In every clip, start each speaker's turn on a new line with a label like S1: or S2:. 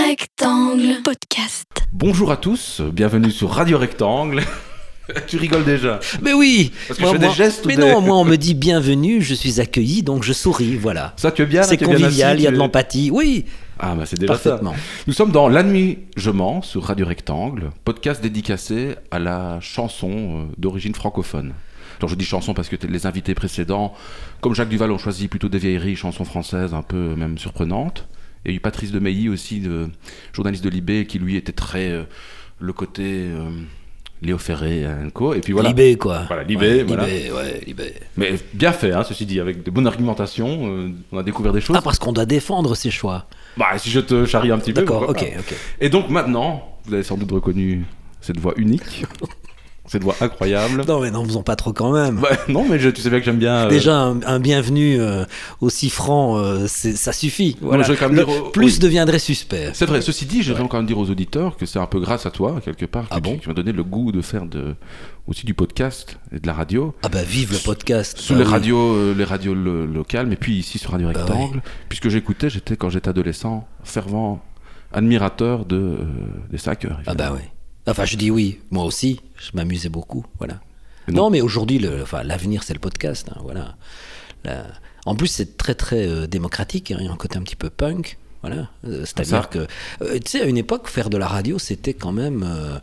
S1: Rectangle Podcast.
S2: Bonjour à tous, bienvenue sur Radio Rectangle. Tu rigoles déjà.
S3: Mais oui.
S2: Parce que je fais des gestes.
S3: Mais non, moi on me dit bienvenue, je suis accueilli, donc je souris, voilà.
S2: Ça tu es bien.
S3: C'est convivial, il y a de l'empathie, oui.
S2: Ah bah c'est déjà
S3: parfaitement.
S2: Ça. Nous sommes dans La Nuit Je mens sur Radio Rectangle, podcast dédicacé à la chanson d'origine francophone. Alors je dis chanson parce que les invités précédents, comme Jacques Duval, ont choisi plutôt des vieilleries, chansons françaises un peu même surprenantes. Il y a eu Patrice Demeilly aussi, journaliste de Libé, qui lui était très le côté Léo Ferré et co. Et puis voilà.
S3: Libé quoi.
S2: Voilà, Libé.
S3: Ouais,
S2: voilà.
S3: Libé.
S2: Mais bien fait, hein, ceci dit, avec de bonnes argumentations, on a découvert des choses.
S3: Ah, parce qu'on doit défendre ses choix.
S2: Bah, si je te charrie un petit peu.
S3: D'accord, ok.
S2: Et donc maintenant, vous avez sans doute reconnu cette voix unique. Cette voix incroyable.
S3: Non, mais n'en faisons pas trop quand même.
S2: Bah, non, mais tu sais bien que j'aime bien.
S3: Déjà, un bienvenu aussi franc, ça suffit. Voilà.
S2: Non,
S3: plus deviendrait suspect.
S2: C'est vrai, ceci dit, j'aimerais quand même dire aux auditeurs que c'est un peu grâce à toi, quelque part, qui m'a donné le goût de faire aussi du podcast et de la radio.
S3: Ah bah vive le podcast.
S2: Sur les radios locales, mais puis ici sur Radio Rectangle, puisque j'étais quand j'étais adolescent, fervent admirateur des 5 heures.
S3: Ah bah oui. Enfin, je dis oui, moi aussi, je m'amusais beaucoup, voilà. Non, mais aujourd'hui, l'avenir, c'est le podcast, hein, voilà. En plus, c'est très, très démocratique, hein, il y a un côté un petit peu punk, voilà. C'est-à-dire que, tu sais, à une époque, faire de la radio, c'était quand même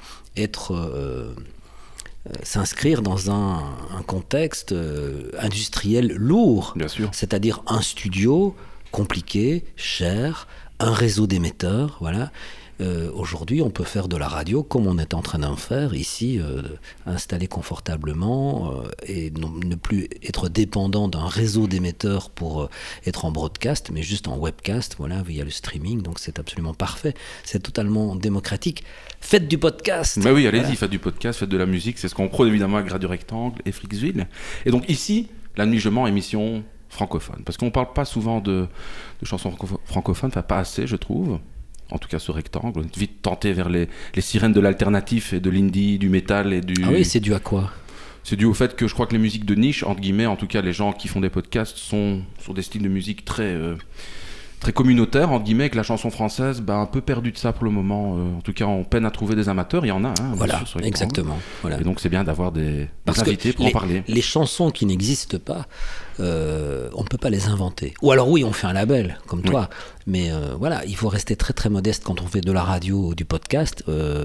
S3: s'inscrire dans un contexte industriel lourd.
S2: Bien sûr.
S3: C'est-à-dire un studio compliqué, cher, un réseau d'émetteurs, voilà. Aujourd'hui, on peut faire de la radio comme on est en train d'en faire ici, installé confortablement et ne plus être dépendant d'un réseau d'émetteurs pour être en broadcast, mais juste en webcast, voilà, via le streaming. Donc c'est absolument parfait. C'est totalement démocratique. Faites du podcast.
S2: Mais oui, allez-y,
S3: voilà.
S2: faites du podcast, faites de la musique. C'est ce qu'on prône évidemment avec Radio Rectangle et Frixville. Et donc ici, La Nuit Je mens, émission francophone. Parce qu'on ne parle pas souvent de chansons francophones, enfin pas assez, je trouve. En tout cas ce rectangle, on est vite tenté vers les sirènes de l'alternatif et de l'indie, du métal et du...
S3: Ah oui, c'est dû à quoi ?
S2: C'est dû au fait que je crois que les musiques de niche, entre guillemets, en tout cas les gens qui font des podcasts, sont sur des styles de musique très communautaires, entre guillemets, que la chanson française, un peu perdue de ça pour le moment. En tout cas, on peine à trouver des amateurs, il y en a. Hein,
S3: voilà, exactement. Voilà.
S2: Et donc c'est bien d'avoir des invités pour en parler.
S3: Les chansons qui n'existent pas, on ne peut pas les inventer. Ou alors oui, on fait un label, comme toi. Mais voilà, il faut rester très très modeste quand on fait de la radio ou du podcast.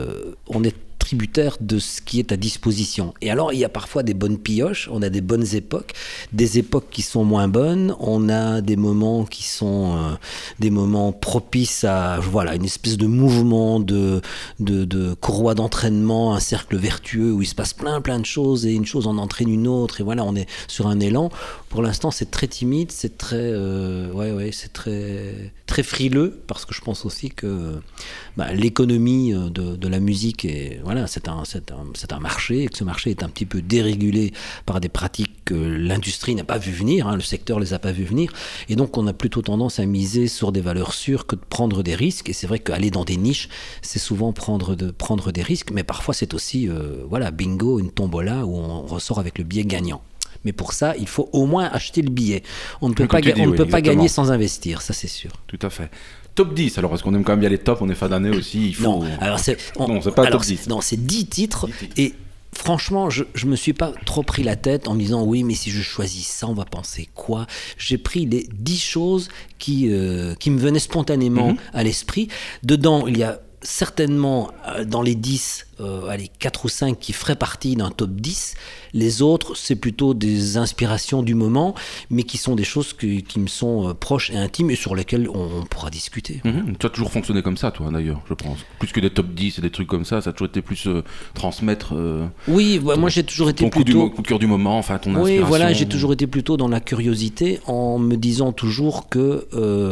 S3: On est tributaire de ce qui est à disposition. Et alors, il y a parfois des bonnes pioches, on a des bonnes époques, des époques qui sont moins bonnes, on a des moments qui sont des moments propices à une espèce de mouvement, de courroie d'entraînement, un cercle vertueux où il se passe plein de choses et une chose en entraîne une autre et voilà, on est sur un élan. Pour l'instant, c'est très timide, c'est très c'est très frileux parce que je pense aussi que l'économie de la musique c'est un marché et que ce marché est un petit peu dérégulé par des pratiques que l'industrie n'a pas vu venir, hein, le secteur les a pas vu venir et donc on a plutôt tendance à miser sur des valeurs sûres que de prendre des risques et c'est vrai qu'aller dans des niches c'est souvent prendre des risques mais parfois c'est aussi bingo, une tombola où on ressort avec le billet gagnant. Mais pour ça, il faut au moins acheter le billet. On ne peut pas gagner sans investir, ça c'est sûr.
S2: Tout à fait. Top 10, alors parce qu'on aime quand même bien les tops, on est fin d'année aussi, il faut...
S3: Non, c'est
S2: pas top 10.
S3: Non, c'est 10 titres et franchement, je me suis pas trop pris la tête en me disant oui, mais si je choisis ça, on va penser quoi ? J'ai pris les 10 choses qui me venaient spontanément à l'esprit. Dedans, il y a certainement dans les 10, 4 ou 5 qui feraient partie d'un top 10. Les autres, c'est plutôt des inspirations du moment, mais qui sont des choses qui me sont proches et intimes et sur lesquelles on pourra discuter.
S2: Tu as toujours fonctionné comme ça, toi, d'ailleurs, je pense. Plus que des top 10 et des trucs comme ça a toujours été plus transmettre...
S3: oui, moi j'ai toujours été plutôt...
S2: Coup de cœur du moment, enfin ton inspiration.
S3: Oui, voilà, j'ai toujours été plutôt dans la curiosité en me disant toujours que...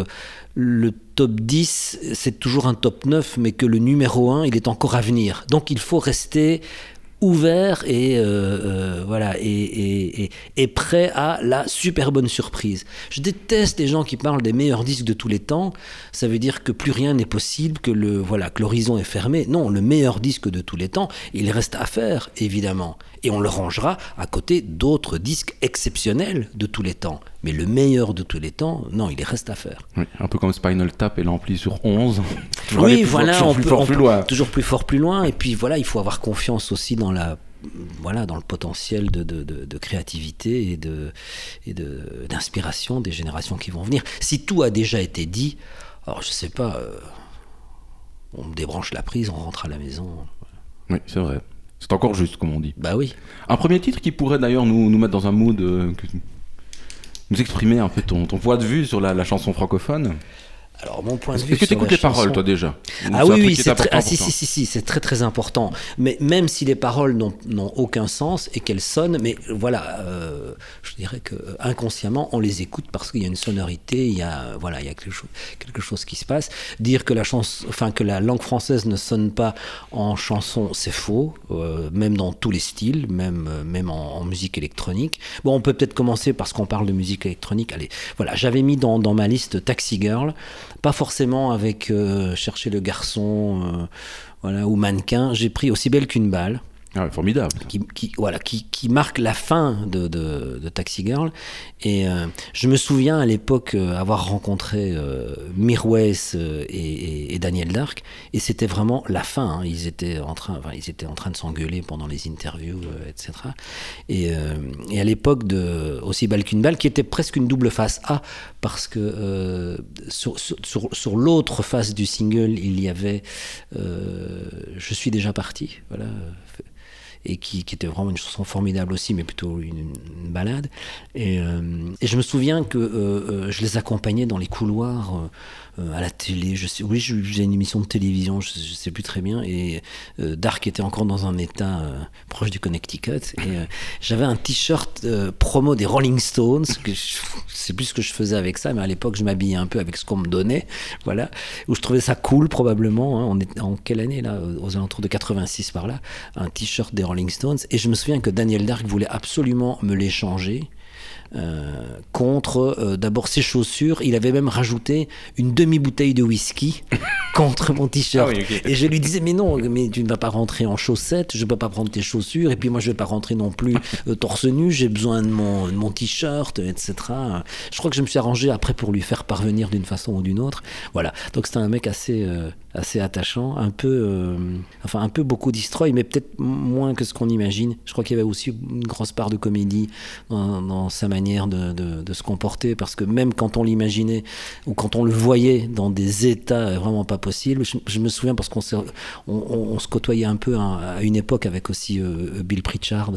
S3: le top 10, c'est toujours un top 9, mais que le numéro 1, il est encore à venir. Donc il faut rester ouvert et voilà et prêt à la super bonne surprise. Je déteste les gens qui parlent des meilleurs disques de tous les temps. Ça veut dire que plus rien n'est possible, que l'horizon est fermé. Non, le meilleur disque de tous les temps, il reste à faire évidemment, et on le rangera à côté d'autres disques exceptionnels de tous les temps. Mais le meilleur de tous les temps, non, il reste à faire.
S2: Oui, un peu comme Spinal Tap et l'ampli sur 11.
S3: Oui, voilà,
S2: toujours plus fort, plus loin.
S3: Toujours plus fort, plus loin. Et puis voilà, il faut avoir confiance aussi dans le potentiel de créativité et d'inspiration des générations qui vont venir. Si tout a déjà été dit, alors je sais pas, on débranche la prise, on rentre à la maison.
S2: Oui, c'est vrai. C'est encore juste, comme on dit.
S3: Bah oui.
S2: Un premier titre qui pourrait d'ailleurs nous mettre dans un mood, nous exprimer un peu ton point de vue sur la chanson francophone.
S3: Alors, mon point de vue.
S2: Est-ce que tu écoutes les paroles, toi, déjà?
S3: Ah oui, c'est très très important. Mais même si les paroles n'ont aucun sens et qu'elles sonnent, mais voilà, je dirais que inconsciemment, on les écoute parce qu'il y a une sonorité, il y a quelque chose qui se passe. Dire que que la langue française ne sonne pas en chanson, c'est faux, même dans tous les styles, même en musique électronique. Bon, on peut peut-être commencer parce qu'on parle de musique électronique. Allez, voilà, j'avais mis dans ma liste Taxi Girl. Pas forcément avec Chercher le garçon ou Mannequin. J'ai pris Aussi belle qu'une balle.
S2: Ah ouais, formidable.
S3: Qui marque la fin de Taxi Girl. Et je me souviens à l'époque avoir rencontré Mirwais et Daniel Dark, et c'était vraiment la fin. Hein. Ils étaient en train de s'engueuler pendant les interviews, etc. Et à l'époque de Aussi belle qu'une balle, qui était presque une double face A, parce que sur l'autre face du single, il y avait Je suis déjà parti. Voilà. Et qui était vraiment une chanson formidable aussi, mais plutôt une balade. Et je me souviens que je les accompagnais dans les couloirs à la télé. J'ai une émission de télévision, je sais plus très bien. Et Dark était encore dans un état proche du Connecticut. Et j'avais un t-shirt promo des Rolling Stones. Je sais plus ce que je faisais avec ça, mais à l'époque, je m'habillais un peu avec ce qu'on me donnait. Voilà. Où je trouvais ça cool, probablement. Hein. On est en quelle année, là? Aux alentours de 86 par là. Un t-shirt des Rolling Stones, et je me souviens que Daniel Dark voulait absolument me l'échanger contre d'abord ses chaussures. Il avait même rajouté une demi-bouteille de whisky contre mon t-shirt. Ah oui, okay. Et je lui disais, mais non, mais tu ne vas pas rentrer en chaussettes, je ne peux pas prendre tes chaussures, et puis moi je ne vais pas rentrer non plus torse nu, j'ai besoin de mon t-shirt, etc. Je crois que je me suis arrangé après pour lui faire parvenir d'une façon ou d'une autre. Voilà, donc c'était un mec assez attachant, un peu beaucoup destroy, mais peut-être moins que ce qu'on imagine. Je crois qu'il y avait aussi une grosse part de comédie dans sa manière de se comporter, parce que même quand on l'imaginait ou quand on le voyait dans des états vraiment pas possibles, je me souviens parce qu'on se côtoyait un peu à une époque avec aussi Bill Pritchard.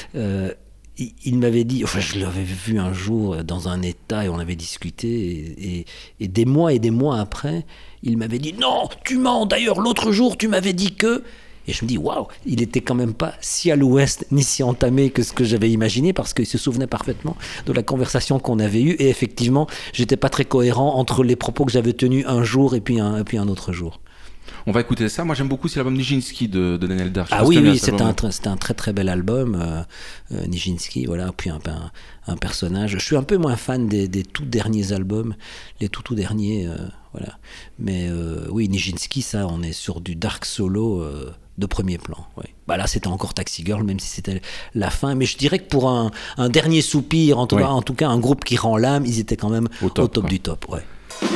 S3: Il m'avait dit, enfin je l'avais vu un jour dans un état et on avait discuté et des mois après, il m'avait dit non, tu mens, d'ailleurs l'autre jour tu m'avais dit que... Et je me dis, waouh, il était quand même pas si à l'ouest ni si entamé que ce que j'avais imaginé, parce qu'il se souvenait parfaitement de la conversation qu'on avait eue. Et effectivement, j'étais pas très cohérent entre les propos que j'avais tenus un jour et puis un autre jour.
S2: On va écouter ça. Moi, j'aime beaucoup, c'est l'album Nijinsky de Daniel Dark.
S3: Ah oui, c'était un très très bel album, Nijinsky, voilà, puis un personnage. Je suis un peu moins fan des tout derniers albums, les tout derniers, voilà. Mais oui, Nijinsky, ça, on est sur du dark solo de premier plan. Ouais. Bah là, c'était encore Taxi Girl, même si c'était la fin. Mais je dirais que pour un dernier soupir, en tout cas, un groupe qui rend l'âme, ils étaient quand même au top du top. Ouais.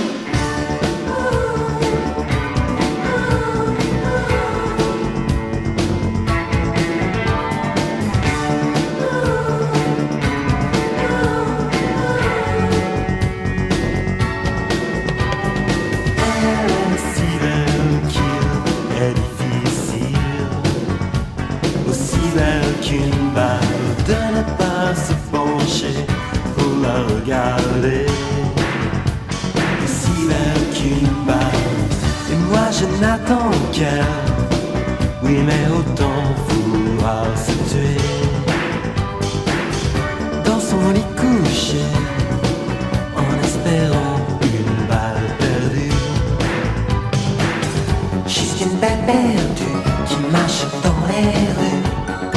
S4: Regarder aussi belle qu'une balle, et moi je n'attends qu'elle. Oui, mais autant vouloir se tuer dans son lit couché en espérant une balle perdue. Juste une balle perdue qui marche dans les rues.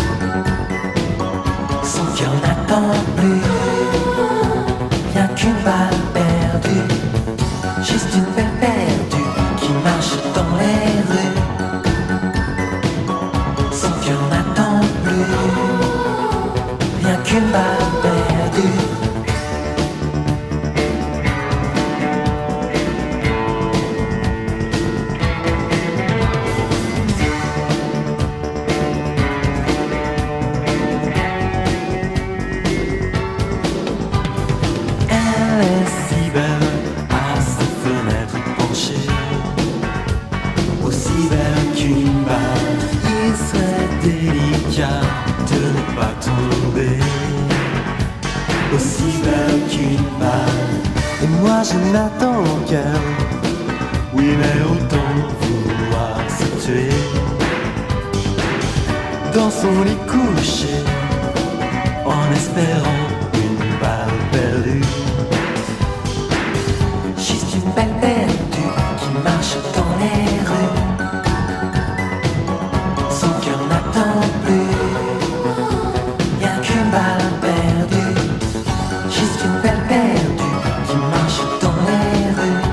S4: aussi belle qu'une balle. Il serait délicat de ne pas tomber. Aussi belle qu'une balle. Et moi je n'attends qu'elle. Oui, mais autant vouloir se tuer. Dans son lit couché, en espérant une balle perdue. Juste une balle perdue qui marche dans les rues. Son cœur n'attend plus, rien qu'une balle perdue. Juste une balle perdue qui marche dans les rues.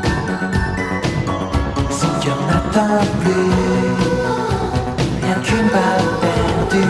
S4: Son cœur n'attend plus, rien qu'une balle perdue.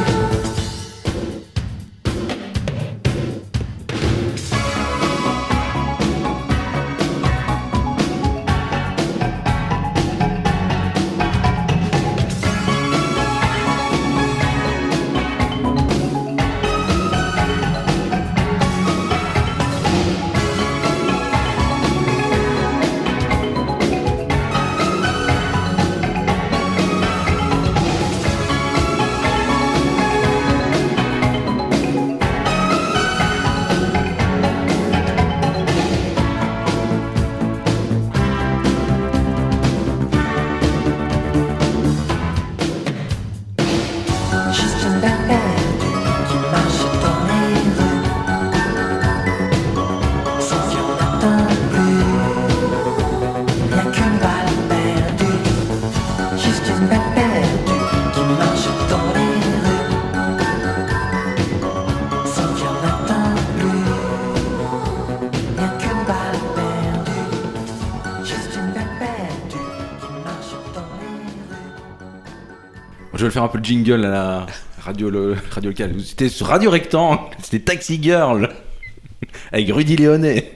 S2: Je vais faire un peu le jingle à la radio locale. C'était sur Radio Rectangle, c'était Taxi Girl avec Rudy Léonet.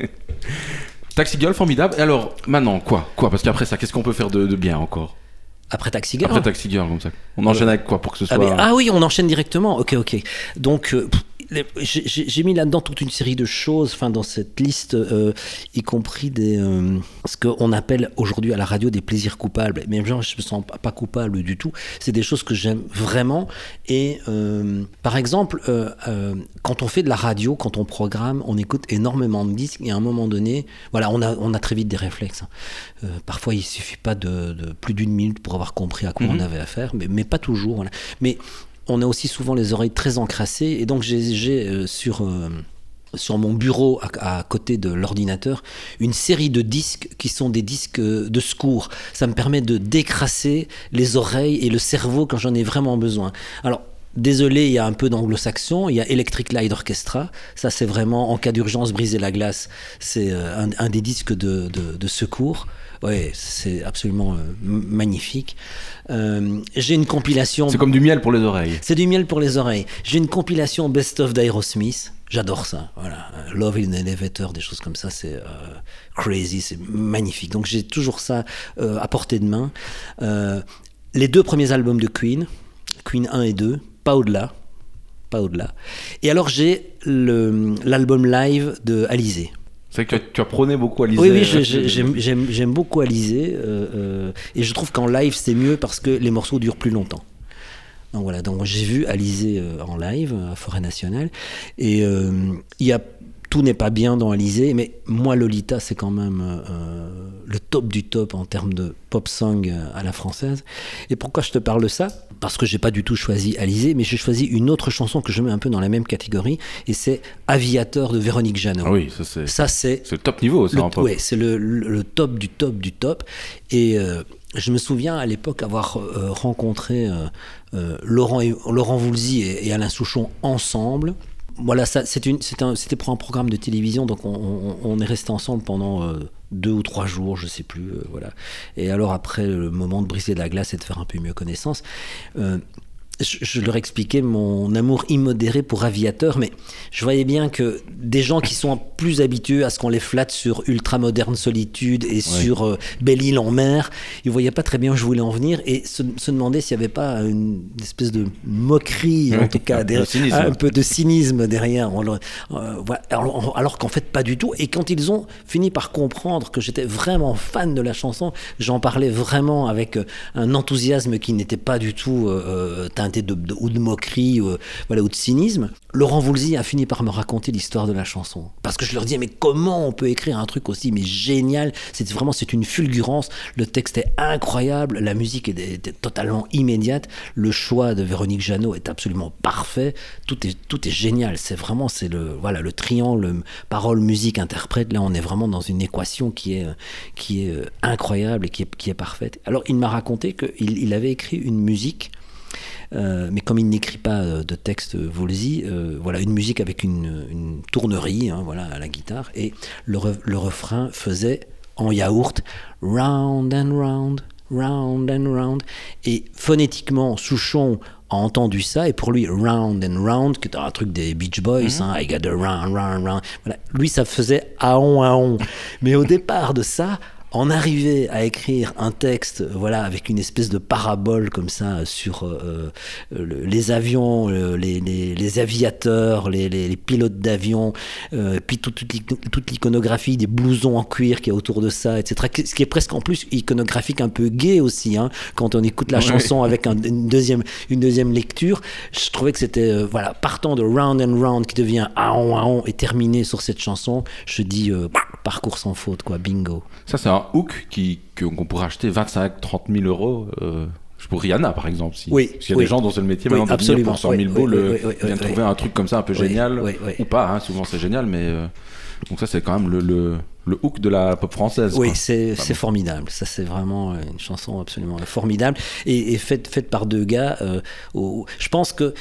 S2: Taxi Girl, formidable. Et alors, maintenant, quoi Parce qu'après ça, qu'est-ce qu'on peut faire de bien encore ?
S3: Après Taxi Girl.
S2: Après Taxi Girl, comme ça. On enchaîne avec quoi pour que ce soit...
S3: Ah oui, on enchaîne directement. Ok. Donc, j'ai mis là-dedans toute une série de choses, enfin dans cette liste, y compris ce qu'on appelle aujourd'hui à la radio des plaisirs coupables. Mais genre, je me sens pas coupable du tout. C'est des choses que j'aime vraiment. Et par exemple, quand on fait de la radio, quand on programme, on écoute énormément de disques. Et à un moment donné, voilà, on a très vite des réflexes. Parfois, il suffit pas de plus d'une minute pour avoir compris à quoi on avait affaire, mais pas toujours. Voilà. Mais on a aussi souvent les oreilles très encrassées, et donc j'ai sur mon bureau, à côté de l'ordinateur, une série de disques qui sont des disques de secours. Ça me permet de décrasser les oreilles et le cerveau quand j'en ai vraiment besoin. Alors, désolé, il y a un peu d'anglo-saxon, il y a Electric Light Orchestra, ça c'est vraiment, en cas d'urgence, briser la glace, c'est un des disques de secours. Ouais, c'est absolument magnifique. J'ai une compilation...
S2: C'est comme du miel pour les oreilles.
S3: C'est du miel pour les oreilles. J'ai une compilation best-of d'Aerosmith. J'adore ça. Voilà. Love in an Elevator, des choses comme ça, c'est crazy, c'est magnifique. Donc j'ai toujours ça à portée de main. Les 2 premiers albums de Queen 1 et 2, pas au-delà. Et alors j'ai l'album live de Alizé.
S2: C'est que tu as prôné beaucoup Alizé.
S3: Oui, j'aime beaucoup Alizé. Et je trouve qu'en live, c'est mieux parce que les morceaux durent plus longtemps. Donc voilà, donc j'ai vu Alizé en live à Forêt Nationale. Et tout n'est pas bien dans Alizé, mais moi, Lolita, c'est quand même le top du top en termes de pop song à la française. Et pourquoi je te parle de ça ? Parce que j'ai pas du tout choisi Alizé, mais j'ai choisi une autre chanson que je mets un peu dans la même catégorie, et c'est Aviateur de Véronique Jeannot.
S2: Ah oui, ça c'est le top niveau, ça en pop.
S3: Oui, c'est le top du top du top. Et je me souviens à l'époque avoir rencontré Laurent Voulzy et Alain Souchon ensemble. Voilà, c'était pour un programme de télévision, donc on est resté ensemble pendant 2 ou 3 jours, je sais plus, voilà. Et alors après, le moment de briser la glace et de faire un peu mieux connaissance, je leur expliquais mon amour immodéré pour Aviateur, mais je voyais bien que des gens qui sont plus habitués à ce qu'on les flatte sur Ultramoderne Solitude et sur Belle-Île en mer, ils voyaient pas très bien où je voulais en venir et se demandaient s'il y avait pas une espèce de moquerie, en tout cas, un peu de cynisme derrière. Voilà. Alors qu'en fait, pas du tout. Et quand ils ont fini par comprendre que j'étais vraiment fan de la chanson, j'en parlais vraiment avec un enthousiasme qui n'était pas du tout teinté ou de moquerie ou de cynisme. Laurent Voulzy a fini par me raconter l'histoire de la chanson. Parce que je leur disais, mais comment on peut écrire un truc aussi génial ? C'est une fulgurance. Le texte est incroyable, la musique est totalement immédiate. Le choix de Véronique Jeannot est absolument parfait. Tout est génial. C'est le triangle parole, musique, interprète. Là, on est vraiment dans une équation qui est incroyable et qui est parfaite. Alors, il m'a raconté qu'il avait écrit une musique. Mais comme il n'écrit pas de texte Voulzy, une musique avec une tournerie à la guitare, et le refrain faisait en yaourt round and round, round and round, et phonétiquement Souchon a entendu ça, et pour lui round and round, qui est un truc des Beach Boys, I got a round, round, round, lui ça faisait aon, aon. Mais au départ de ça, en arriver à écrire un texte avec une espèce de parabole comme ça sur les avions, les aviateurs, les pilotes d'avion, puis toute l'iconographie des blousons en cuir qu'il y a autour de ça, etc. Ce qui est presque en plus iconographique un peu gay aussi, quand on écoute la chanson avec une deuxième lecture. Je trouvais que c'était partant de Round and Round qui devient Aon Aon et terminé sur cette chanson, je dis parcours sans faute, bingo.
S2: Ça, c'est un hook qu'on pourrait acheter 25-30 000 euros pour Rihanna, par exemple. S'il y a des gens dont c'est le métier maintenant de venir pour 100 000 boules, viennent trouver un truc comme ça un peu génial, ou pas, souvent c'est génial, mais donc ça, c'est quand même le hook de la pop française.
S3: Oui, c'est formidable. Ça, c'est vraiment une chanson absolument formidable et faite par deux gars. Je pense que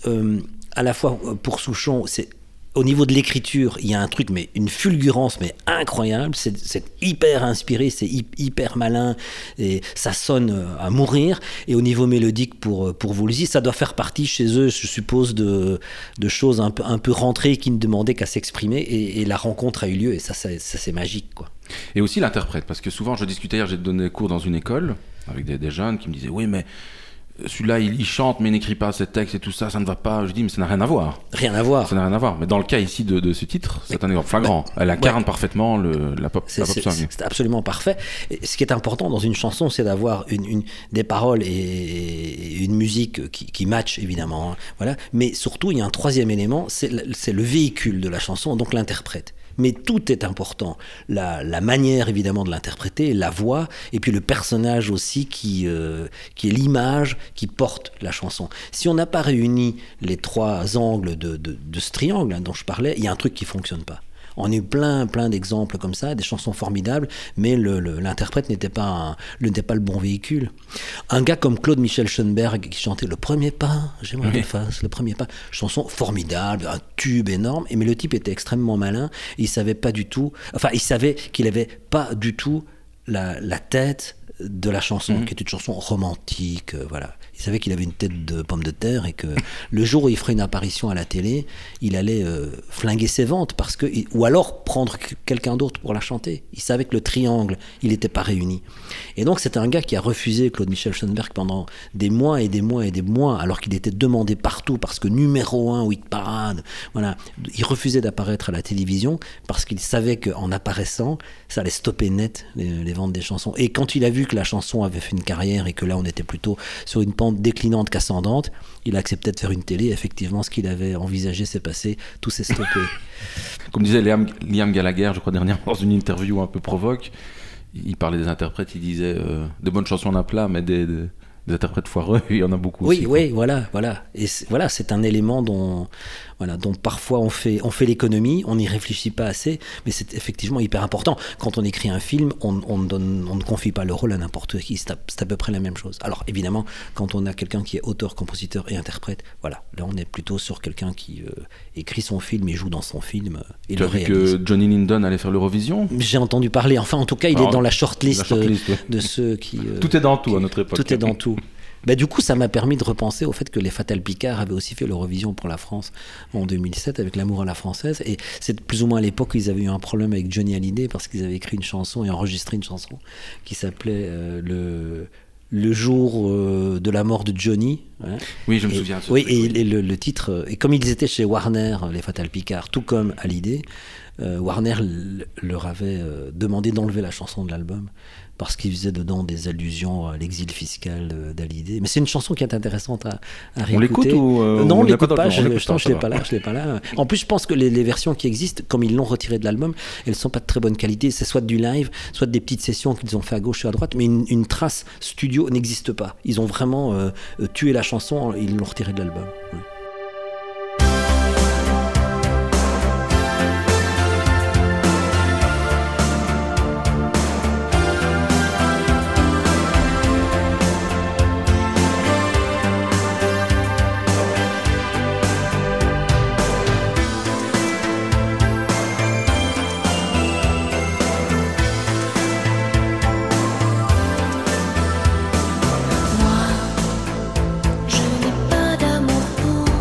S3: à la fois pour Souchon, c'est au niveau de l'écriture, il y a un truc, mais une fulgurance, mais incroyable. C'est hyper inspiré, c'est hyper malin, et ça sonne à mourir. Et au niveau mélodique, pour Voulzy, ça doit faire partie chez eux, je suppose, de choses un peu rentrées qui ne demandaient qu'à s'exprimer. Et la rencontre a eu lieu, et ça c'est magique,
S2: Et aussi l'interprète, parce que souvent, je discutais hier, j'ai donné cours dans une école avec des jeunes qui me disaient, oui, mais celui-là, il chante, mais il n'écrit pas ses textes et tout ça, ça ne va pas. Je dis, mais ça n'a rien à voir.
S3: Rien à voir.
S2: Ça n'a rien à voir. Mais dans le cas ici de ce titre, c'est un exemple flagrant. Elle incarne parfaitement la pop song.
S3: C'est absolument parfait. Et ce qui est important dans une chanson, c'est d'avoir des paroles et une musique qui matchent, évidemment. Mais surtout, il y a un troisième élément, c'est le véhicule de la chanson, donc l'interprète. Mais tout est important. La manière, évidemment, de l'interpréter, la voix, et puis le personnage aussi qui est l'image qui porte la chanson. Si on n'a pas réuni les trois angles de ce triangle dont je parlais, il y a un truc qui ne fonctionne pas. On a eu plein d'exemples comme ça, des chansons formidables, mais l'interprète n'était pas le bon véhicule. Un gars comme Claude Michel Schoenberg qui chantait Le premier pas, j'aimerais qu'il fasse le premier pas, chanson formidable, un tube énorme, mais le type était extrêmement malin, et il savait qu'il avait pas du tout la tête de la chanson, qui est une chanson romantique, Il savait qu'il avait une tête de pomme de terre et que le jour où il ferait une apparition à la télé, il allait flinguer ses ventes ou alors prendre quelqu'un d'autre pour la chanter. Il savait que le triangle, il n'était pas réuni. Et donc c'est un gars qui a refusé Claude Michel Schoenberg pendant des mois et des mois et des mois, alors qu'il était demandé partout parce que numéro 1 au hit parade, il refusait d'apparaître à la télévision parce qu'il savait qu'en apparaissant, ça allait stopper net les ventes des chansons. Et quand il a vu que la chanson avait fait une carrière et que là on était plutôt sur une pente déclinante qu'ascendante, il a accepté de faire une télé. Effectivement, ce qu'il avait envisagé s'est passé, tout s'est stoppé.
S2: Comme disait Liam Gallagher, je crois dernièrement, dans une interview un peu provoque, il parlait des interprètes, il disait de bonnes chansons on a plein, mais des interprètes foireux, il y en a beaucoup aussi.
S3: Oui, voilà. Et c'est un élément dont parfois on fait l'économie, on n'y réfléchit pas assez, mais c'est effectivement hyper important. Quand on écrit un film, on ne confie pas le rôle à n'importe qui, c'est à peu près la même chose. Alors évidemment, quand on a quelqu'un qui est auteur, compositeur et interprète, là on est plutôt sur quelqu'un qui écrit son film et joue dans son film et
S2: tu as vu que Johnny Lindon allait faire l'Eurovision ?
S3: J'ai entendu parler, en tout cas il est dans la shortlist de ceux qui...
S2: Tout est dans tout à notre époque.
S3: Tout est dans tout. Du coup, ça m'a permis de repenser au fait que les Fatal Picard avaient aussi fait l'Eurovision pour la France en 2007 avec L'amour à la française. Et c'est plus ou moins à l'époque où ils avaient eu un problème avec Johnny Hallyday parce qu'ils avaient écrit une chanson et enregistré une chanson qui s'appelait le jour de la mort de Johnny. Hein.
S2: Oui, je me souviens.
S3: Oui, et le titre, et comme ils étaient chez Warner, les Fatal Picard, tout comme Hallyday, Warner leur avait demandé d'enlever la chanson de l'album parce qu'ils faisaient dedans des allusions à l'exil fiscal d'Hallyday. Mais c'est une chanson qui est intéressante à réécouter.
S2: On l'écoute ou
S3: non, on
S2: on
S3: l'écoute pas, je
S2: on
S3: ne
S2: l'écoute
S3: l'ai pas là. Je l'ai pas là. En plus, je pense que les versions qui existent, comme ils l'ont retiré de l'album, elles sont pas de très bonne qualité. C'est soit du live, soit des petites sessions qu'ils ont fait à gauche et à droite, mais une trace studio n'existe pas. Ils ont vraiment tué la chanson, ils l'ont retirée de l'album. Ouais.
S1: Je n'ai pas d'amour pour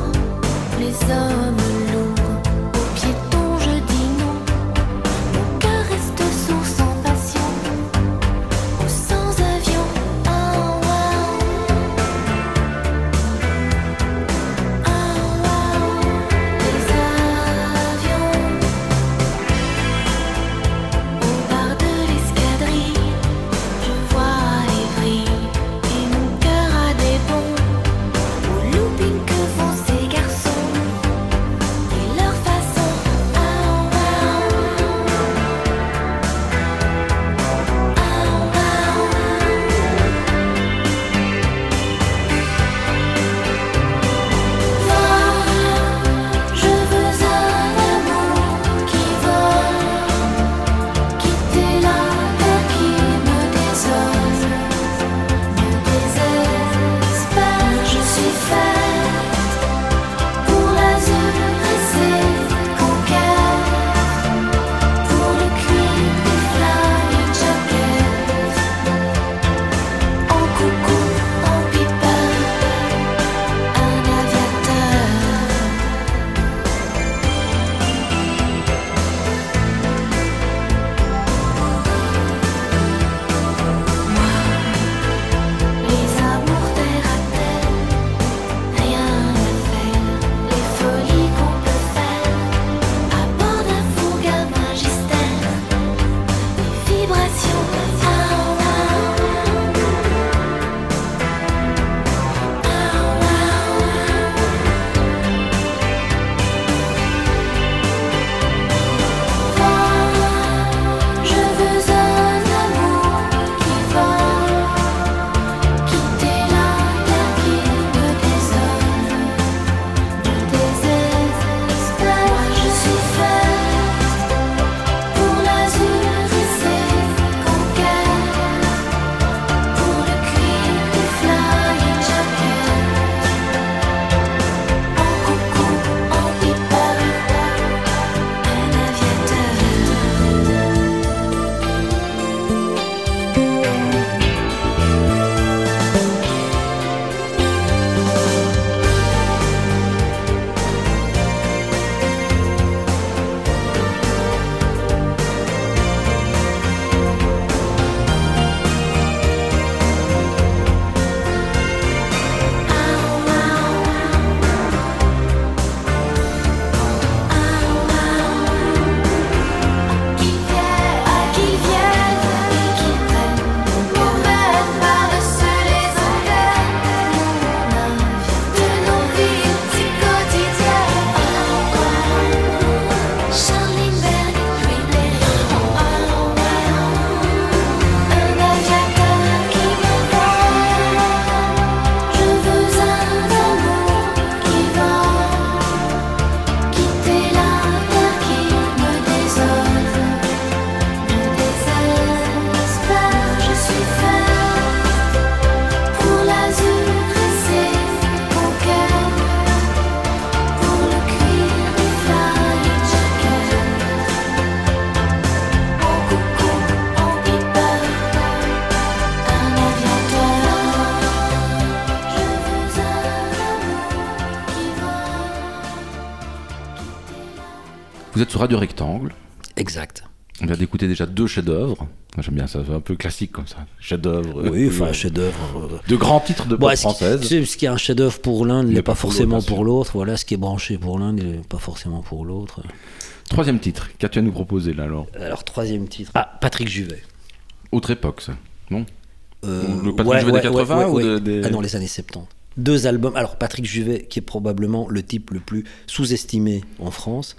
S2: Vous êtes sur Radio Rectangle.
S3: Exact.
S2: On vient d'écouter déjà 2 chefs-d'œuvre. J'aime bien ça, c'est un peu classique comme ça. Chef-d'œuvre.
S3: Oui, enfin, chef-d'œuvre.
S2: De grands titres de pop française.
S3: Ce qui est un chef-d'œuvre pour l'un ne l'est pas forcément
S2: l'autre,
S3: pour l'autre. Voilà, ce qui est branché pour l'un n'est pas forcément pour l'autre.
S2: 3e titre, qu'as-tu à nous proposer là alors?
S3: Alors, 3e titre. Ah, Patrick Juvet.
S2: Autre époque, ça, non? Le Patrick Juvet des 80 ou des...
S3: Ah non, les années 70. 2 albums. Alors, Patrick Juvet, qui est probablement le type le plus sous-estimé en France.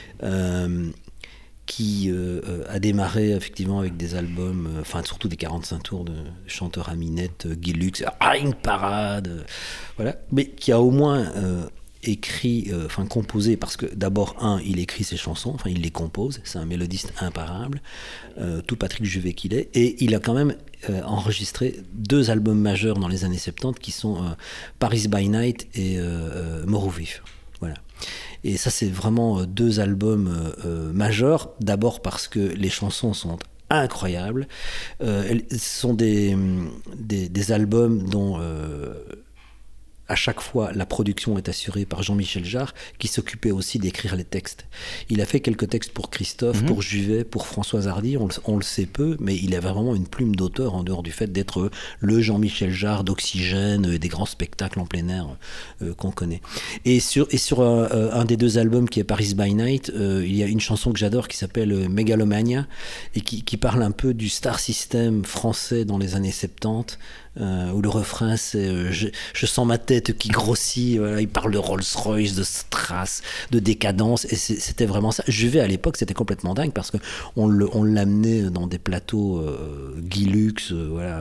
S3: Qui a démarré effectivement avec des albums, surtout des 45 tours de chanteurs à minette, Guy Lux, Ring Parade, voilà, mais qui a au moins composé, parce que d'abord, il écrit ses chansons, il les compose, c'est un mélodiste imparable, tout Patrick Juvet qu'il est, et il a quand même enregistré 2 albums majeurs dans les années 70 qui sont Paris by Night et Mort au vif. Voilà. Et ça, c'est vraiment 2 albums majeurs. D'abord parce que les chansons sont incroyables. Ce sont des albums dont à chaque fois la production est assurée par Jean-Michel Jarre, qui s'occupait aussi d'écrire les textes. Il a fait quelques textes pour Christophe, pour Juvet, pour Françoise Hardy, on le sait peu, mais il avait vraiment une plume d'auteur en dehors du fait d'être le Jean-Michel Jarre d'Oxygène, des grands spectacles en plein air qu'on connaît. Et sur un des 2 albums qui est Paris by Night, il y a une chanson que j'adore qui s'appelle Megalomania et qui parle un peu du star system français dans les années 70, où le refrain c'est je sens ma tête qui grossit, voilà, il parle de Rolls-Royce, de Strass, de décadence, et c'était vraiment ça. Juvet à l'époque c'était complètement dingue parce que on l'amenait dans des plateaux Guy Lux,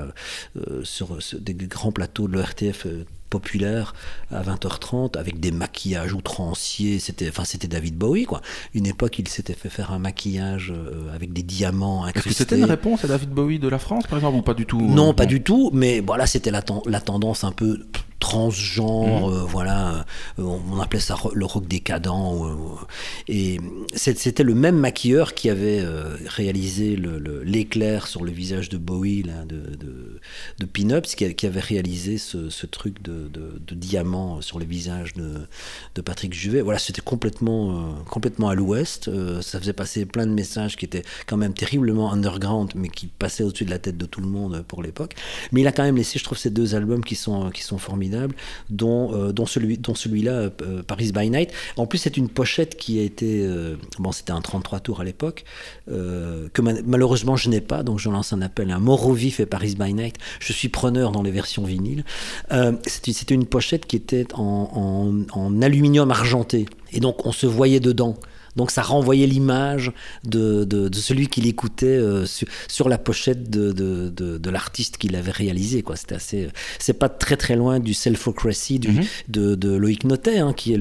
S3: sur des grands plateaux de l'ORTF populaire à 20h30 avec des maquillages outranciers, c'était David Bowie quoi. Une époque il s'était fait faire un maquillage avec des diamants incrustés.
S2: Est-ce que c'était une réponse à David Bowie de la France par exemple ou pas du tout?
S3: Non, pas du tout, mais voilà, c'était la tendance un peu transgenre, on appelait ça le rock décadent, et c'était le même maquilleur qui avait réalisé l'éclair sur le visage de Bowie là, de Pin-Ups, qui avait réalisé ce truc de diamant sur le visage de Patrick Juvet. Voilà, c'était complètement à l'ouest, ça faisait passer plein de messages qui étaient quand même terriblement underground, mais qui passaient au-dessus de la tête de tout le monde pour l'époque. Mais il a quand même laissé, je trouve, ces 2 albums qui sont formidables, dont celui-là, Paris by Night. En plus, c'est une pochette qui a été... c'était un 33 tours à l'époque, que malheureusement je n'ai pas, donc je lance un appel à Mort au vif et Paris by Night. Je suis preneur dans les versions vinyles. C'était une pochette qui était en aluminium argenté, et donc on se voyait dedans. Donc ça renvoyait l'image de celui qui l'écoutait sur la pochette de l'artiste qui l'avait réalisé, quoi. C'était assez, c'est pas très très loin du Selfocracy de Loïc Notet, qui est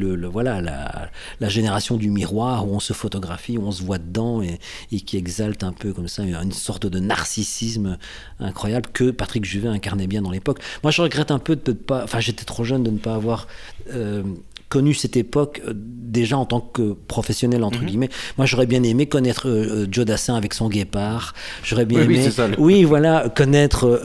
S3: la génération du miroir où on se photographie, où on se voit dedans et qui exalte un peu comme ça une sorte de narcissisme incroyable que Patrick Juvet incarnait bien dans l'époque. Moi je regrette un peu de pas, j'étais trop jeune de ne pas avoir connu cette époque déjà en tant que professionnel entre guillemets. Moi j'aurais bien aimé connaître Joe Dassin avec son guépard, j'aurais bien aimé connaître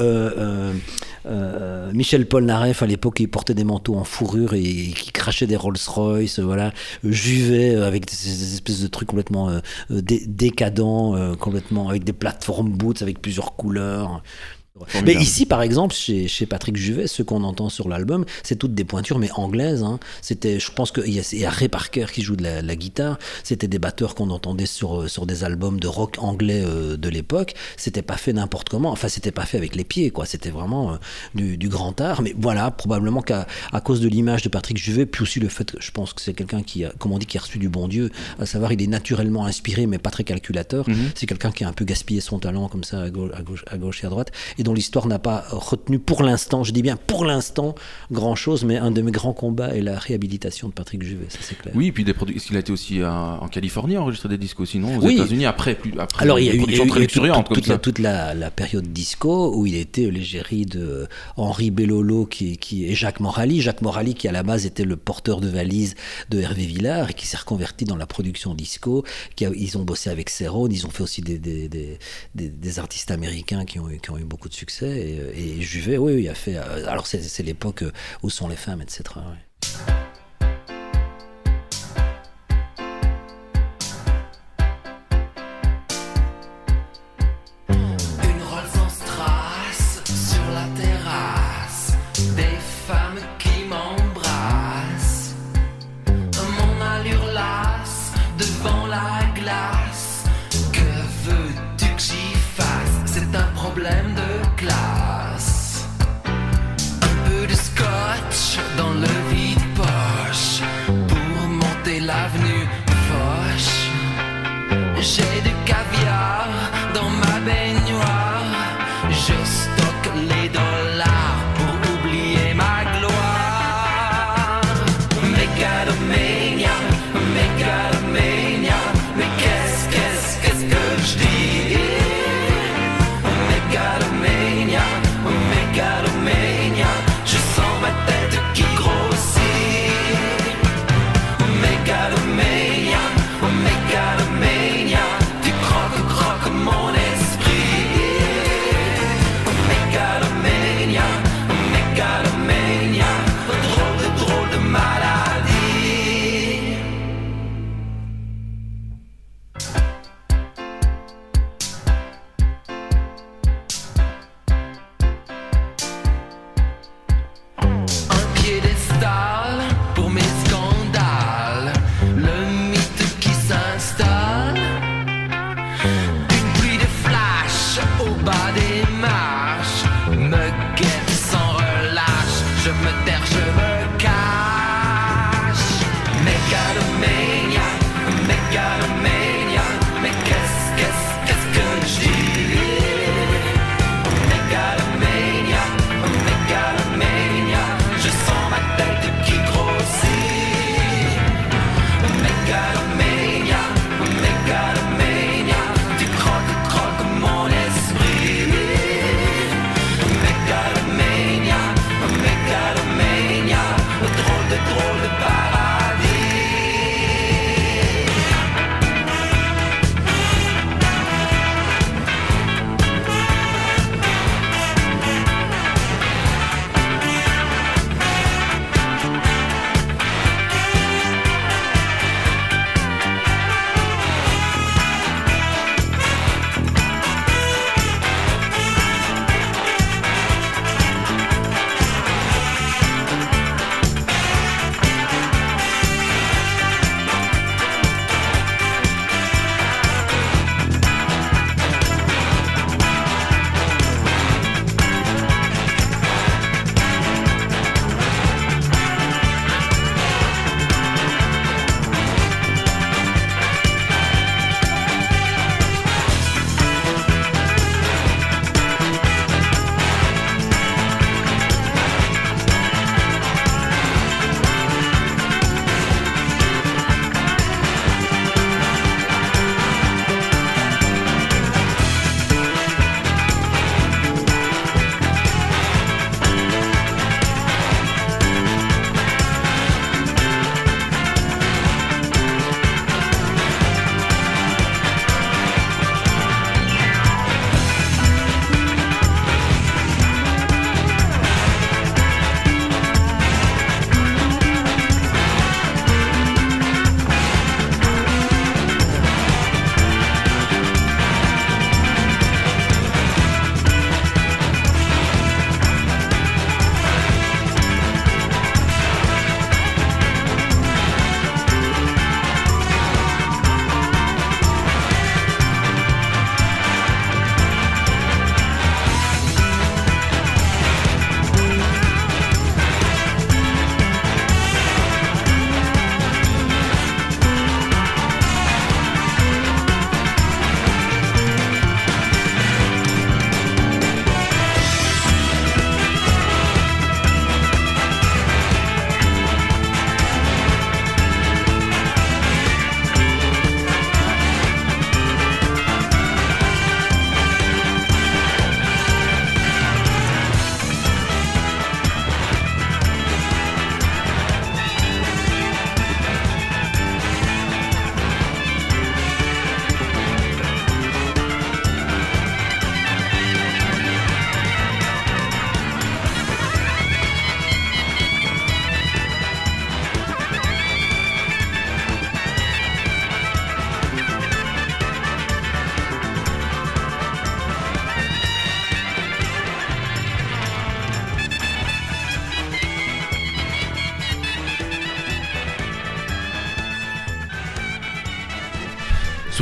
S3: Michel Polnareff à l'époque qui portait des manteaux en fourrure et qui crachait des Rolls-Royce, Juvet avec ces espèces de trucs complètement décadents, complètement avec des plateformes boots avec plusieurs couleurs. Mais ici, par exemple, chez Patrick Juvet, ce qu'on entend sur l'album, c'est toutes des pointures, mais anglaises. Je pense qu'il y a Ray Parker qui joue de la guitare. C'était des batteurs qu'on entendait sur des albums de rock anglais de l'époque. C'était pas fait n'importe comment. C'était pas fait avec les pieds, quoi. C'était vraiment du grand art. Mais voilà, probablement qu'à cause de l'image de Patrick Juvet, puis aussi le fait que je pense que c'est quelqu'un qui a, comme on dit, qui a reçu du bon Dieu, à savoir, il est naturellement inspiré, mais pas très calculateur. C'est quelqu'un qui a un peu gaspillé son talent comme ça à gauche et à droite, et dont l'histoire n'a pas retenu pour l'instant, je dis bien pour l'instant, grand chose, mais un de mes grands combats est la réhabilitation de Patrick Juvet, ça c'est clair.
S2: Oui, et puis il a été aussi en Californie enregistrer des disques aussi, non? Aux États-Unis après
S3: alors il y a
S2: eu
S3: toute la période disco où il était l'égérie de Henri Bellolo et Jacques Morali qui à la base était le porteur de valise de Hervé Villard et qui s'est reconverti dans la production disco. Ils ont bossé avec Cerrone, ils ont fait aussi des artistes américains qui ont eu beaucoup de succès, et Juvet, oui, il a fait. Alors c'est l'époque où sont les femmes, etc. Ouais.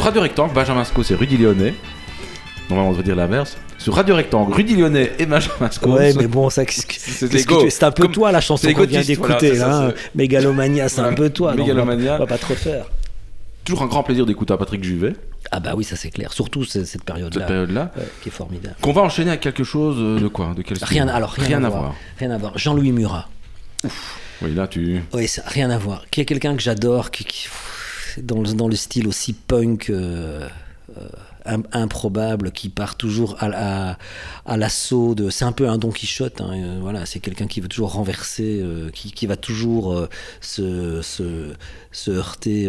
S2: Sur Radio Rectangle, Benjamin Scos et Rudy Lyonnais. Normalement, on devrait dire l'inverse. Sur Radio Rectangle, Rudy Lyonnais et Benjamin Scos.
S3: Ouais, mais bon, ça, c'est un peu toi la chanson qu'on vient d'écouter. Voilà, hein. Mégalomania, c'est un peu toi.
S2: Mégalomania.
S3: On va pas trop faire.
S2: Toujours un grand plaisir d'écouter Patrick Juvet.
S3: Ah bah oui, ça c'est clair. Surtout cette période-là, qui est formidable.
S2: Qu'on va enchaîner avec quelque chose de quoi? De quel style?
S3: Rien à voir. Rien à voir. Jean-Louis Murat.
S2: Ouf. Oui, là tu.
S3: Oui, ça, rien à voir. Qui est quelqu'un que j'adore, qui dans le style aussi punk, improbable, qui part toujours à l'assaut de. C'est un peu un Don Quichotte. Hein, voilà, c'est quelqu'un qui veut toujours renverser, qui va toujours se heurter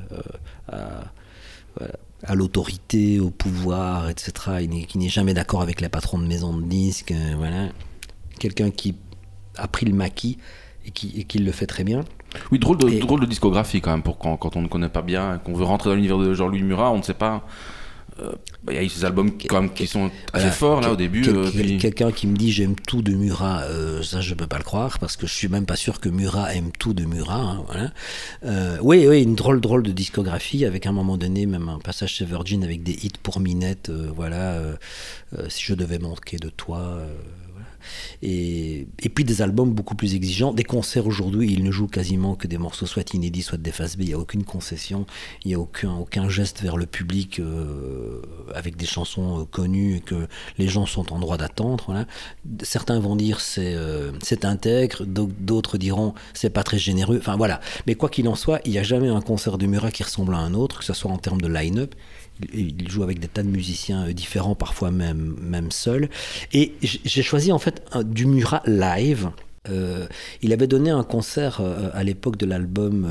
S3: à l'autorité, au pouvoir, etc. Qui n'est jamais d'accord avec les patrons de maisons de disques. Voilà, quelqu'un qui a pris le maquis et qui le fait très bien.
S2: Oui, drôle de discographie quand même, pour quand on ne connaît pas bien, qu'on veut rentrer dans l'univers de Jean-Louis Murat, on ne sait pas. Il y a eu ces albums quand même qui sont assez forts là au début.
S3: Quelqu'un qui me dit j'aime tout de Murat, ça je peux pas le croire, parce que je suis même pas sûr que Murat aime tout de Murat. Hein, voilà. Oui, une drôle de discographie, avec à un moment donné même un passage chez Virgin avec des hits pour Minette. Si je devais manquer de toi. Et puis des albums beaucoup plus exigeants, des concerts aujourd'hui, il ne joue quasiment que des morceaux soit inédits, soit des faces B, il n'y a aucune concession, il n'y a aucun geste vers le public avec des chansons connues que les gens sont en droit d'attendre. Voilà. Certains vont dire c'est intègre, d'autres diront c'est pas très généreux, enfin voilà. Mais quoi qu'il en soit, il n'y a jamais un concert de Murat qui ressemble à un autre, que ce soit en termes de line-up. Il joue avec des tas de musiciens différents, parfois même seuls. Et j'ai choisi en fait du Murat live. Il avait donné un concert à l'époque de l'album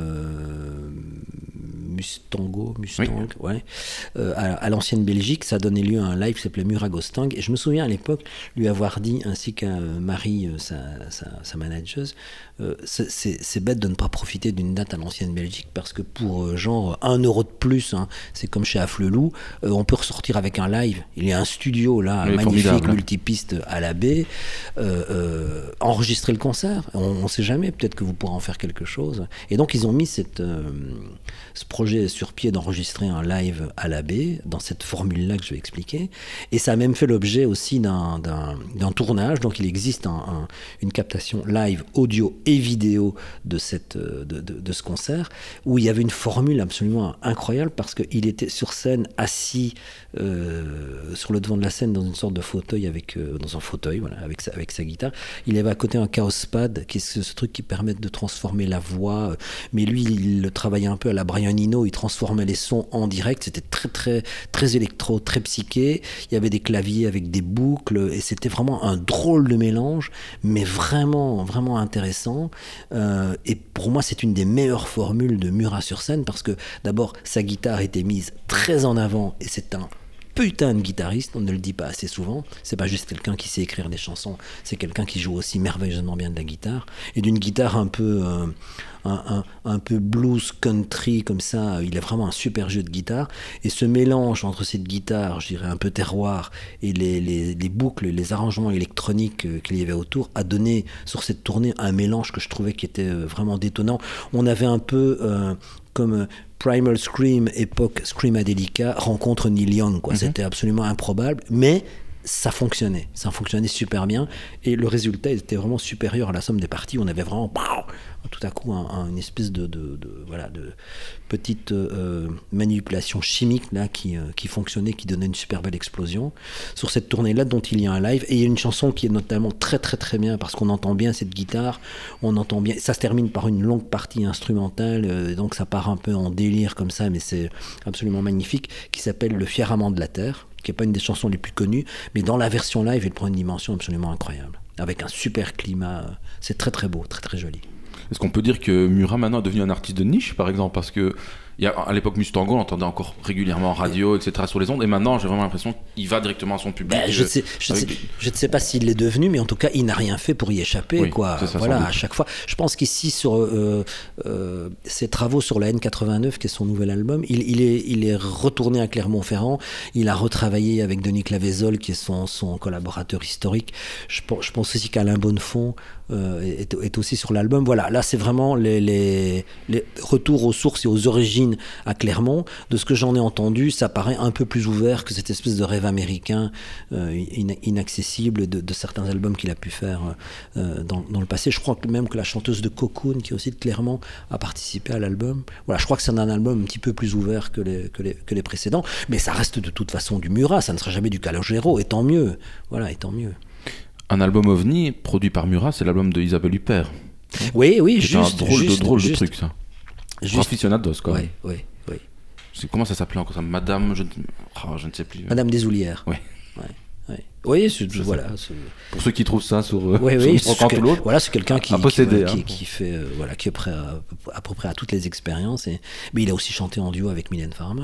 S3: Mustang, oui. Ouais, à l'ancienne Belgique. Ça donnait lieu à un live qui s'appelait Murat Ghostang. Et je me souviens à l'époque lui avoir dit, ainsi qu'à Marie, sa manageuse, c'est bête de ne pas profiter d'une date à l'ancienne Belgique, parce que pour genre 1 euro de plus, hein, c'est comme chez Afflelou, on peut ressortir avec un live. Il y a un studio là, magnifique, multipiste à la baie, enregistrer le concert, on ne sait jamais, peut-être que vous pourrez en faire quelque chose. Et donc ils ont mis ce projet sur pied d'enregistrer un live à la baie, dans cette formule-là que je vais expliquer, et ça a même fait l'objet aussi d'un tournage. Donc il existe une captation live audio et vidéo de ce concert, où il y avait une formule absolument incroyable, parce qu'il était sur scène, assis sur le devant de la scène, dans une sorte de fauteuil, dans un fauteuil, voilà, avec sa guitare. Il avait à côté un Chaos Pad, qui est ce truc qui permet de transformer la voix, mais lui il le travaillait un peu à la Brian Eno, il transformait les sons en direct, c'était très très très électro, très psyché. Il y avait des claviers avec des boucles, et c'était vraiment un drôle de mélange, mais vraiment vraiment intéressant. Et pour moi c'est une des meilleures formules de Murat sur scène, parce que d'abord sa guitare était mise très en avant, et c'est un putain de guitariste, on ne le dit pas assez souvent. C'est pas juste quelqu'un qui sait écrire des chansons, c'est quelqu'un qui joue aussi merveilleusement bien de la guitare, et d'une guitare un peu blues country comme ça. Il a vraiment un super jeu de guitare, et ce mélange entre cette guitare, je dirais un peu terroir, et les boucles, les arrangements électroniques qu'il y avait autour, a donné sur cette tournée un mélange que je trouvais qui était vraiment détonnant. On avait un peu comme Primal Scream, époque Screamadelica, rencontre Neil Young, quoi. C'était absolument improbable, mais ça fonctionnait super bien, et le résultat était vraiment supérieur à la somme des parties. On avait vraiment tout à coup une espèce de petite manipulation chimique là qui fonctionnait, qui donnait une super belle explosion sur cette tournée là, dont il y a un live. Et il y a une chanson qui est notamment très très très bien, parce qu'on entend bien cette guitare, on entend bien, ça se termine par une longue partie instrumentale, donc ça part un peu en délire comme ça, mais c'est absolument magnifique, qui s'appelle Le fier amant de la terre, qui n'est pas une des chansons les plus connues, mais dans la version live, il prend une dimension absolument incroyable, avec un super climat. C'est très très beau, très très joli.
S2: Est-ce qu'on peut dire que Murat maintenant est devenu un artiste de niche, par exemple, parce que à l'époque Mustango, on l'entendait encore régulièrement en radio, etc., sur les ondes, et maintenant j'ai vraiment l'impression qu'il va directement à son public.
S3: Je ne sais pas s'il l'est devenu, mais en tout cas il n'a rien fait pour y échapper, quoi. Ça, voilà, à chaque fois. Je pense qu'ici, sur ses travaux sur la N89, qui est son nouvel album, il est retourné à Clermont-Ferrand, il a retravaillé avec Denis Clavaizolle, qui est son collaborateur historique. Je pense aussi qu'Alain Bonnefond est aussi sur l'album. Voilà, là c'est vraiment les retours aux sources et aux origines d'origine à Clermont. De ce que j'en ai entendu, ça paraît un peu plus ouvert que cette espèce de rêve américain inaccessible de certains albums qu'il a pu faire dans le passé. Je crois même que la chanteuse de Cocoon, qui est aussi de Clermont, a participé à l'album. Voilà, je crois que c'est un album un petit peu plus ouvert que les précédents, mais ça reste de toute façon du Murat, ça ne sera jamais du Calogero, et tant mieux. Voilà, et tant mieux.
S2: Un album OVNI produit par Murat, c'est l'album de Isabelle Huppert.
S3: Oui,
S2: c'est
S3: juste.
S2: un drôle de truc, ça.
S3: Juste.
S2: Aficionados, quoi.
S3: Oui.
S2: Comment ça s'appelait encore ça? Madame, je ne sais plus.
S3: Madame Desoulières.
S2: Oui.
S3: Oui, voilà.
S2: Pour ceux qui trouvent ça sur
S3: l'autre. Voilà, c'est quelqu'un qui fait, qui est prêt à peu près à toutes les expériences. Mais il a aussi chanté en duo avec Mylène Farmer.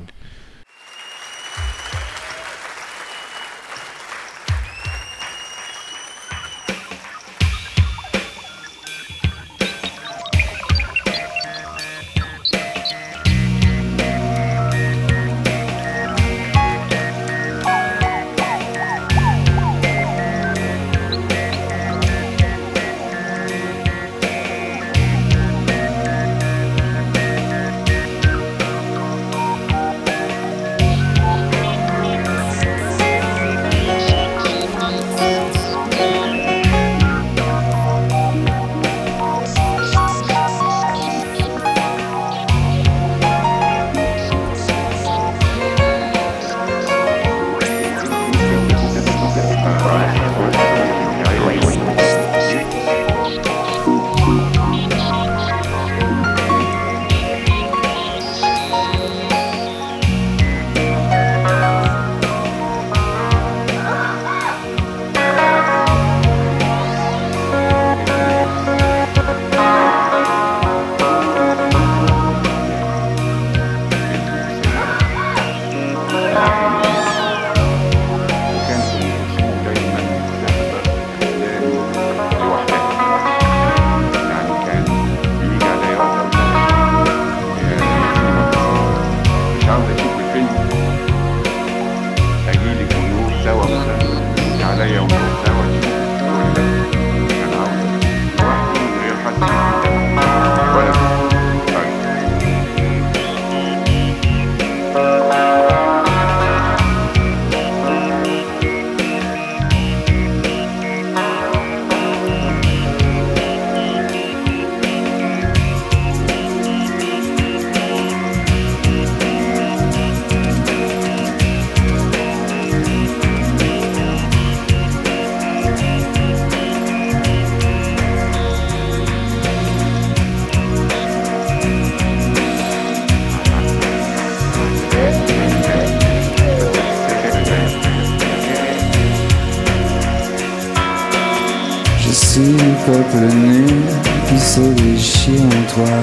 S5: peuple nu qui se déchire en toi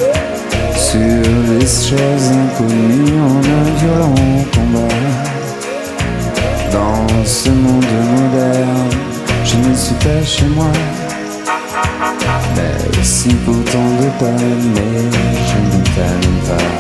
S5: sur des choses inconnues en un violent combat. Dans ce monde moderne, je ne suis pas chez moi. Merci pour tant de peine, mais je ne t'aime pas.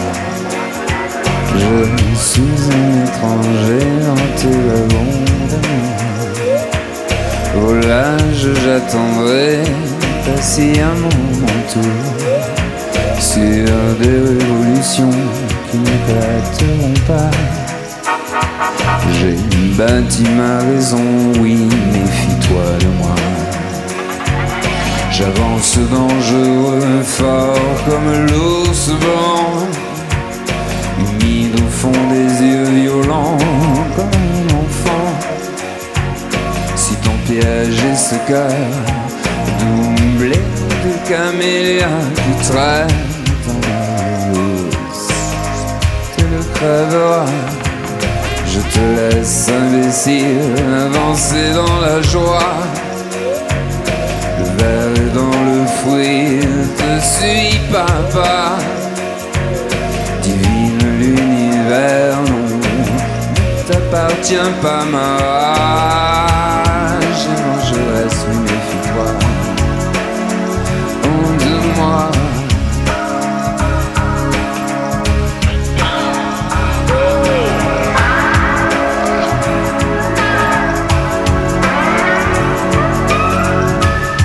S5: Je suis un étranger dans tes wagons d'amour. Au large, j'attendrai patiemment mon tour sur des révolutions qui n'éclateront pas. J'ai bâti ma raison, oui, méfie-toi de moi. J'avance dangereux, fort comme l'ours blanc, humide au fond des yeux violents comme un enfant. Si ton piège est ce cœur doublé de camélias qui traîne dans la housse, tu le crèveras. Je te laisse imbécile avancer dans la joie. Le verre est dans le fruit, te suis papa. Divine l'univers, non, ne t'appartient pas ma rage. Je reste, méfie-toi, honte de moi.